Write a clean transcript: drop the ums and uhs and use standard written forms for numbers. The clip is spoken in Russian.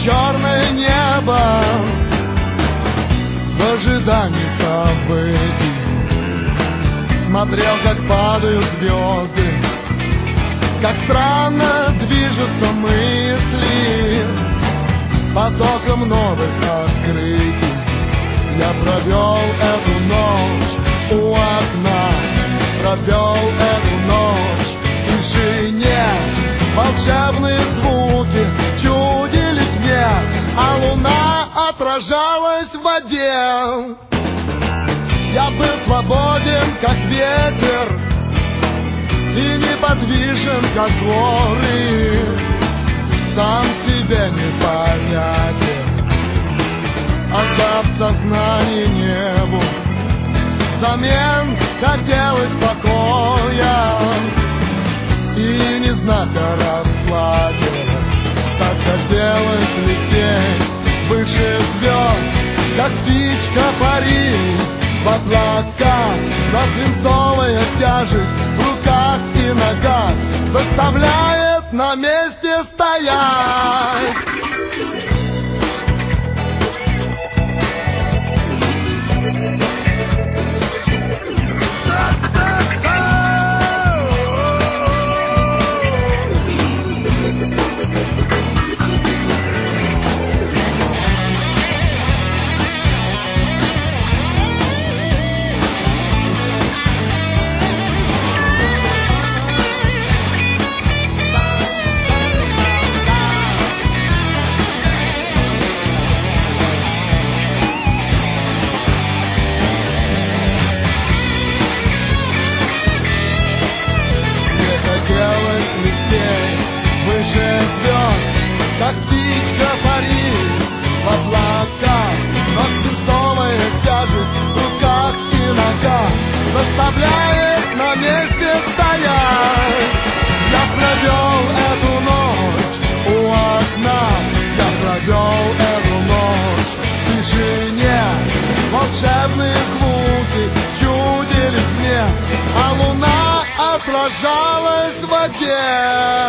черное небо в ожидании событий. Смотрел, как падают звезды, как странно движутся мысли потоком новых открытий. Я провел эту ночь у окна, провел эту ночь в тишине. Волшебные звуки чудились мне, а луна отражалась в воде. Я был свободен, как ветер, и неподвижен, как горы. Сам себе непонятен, отдав сознание небу. Взамен хотелось покоя и не знать о расплате. Так хотелось лететь выше звезд, как птичка парить в облаках. Но свинцовая тяжесть в руках и ногах заставляет на месте стоять. Как птичка парит в облаках, но свинцовая тяжесть в руках и ногах заставляет на месте стоять. Я провел эту ночь у окна, я провел эту ночь в тишине. Волшебные звуки чудились мне, а луна отражалась в воде.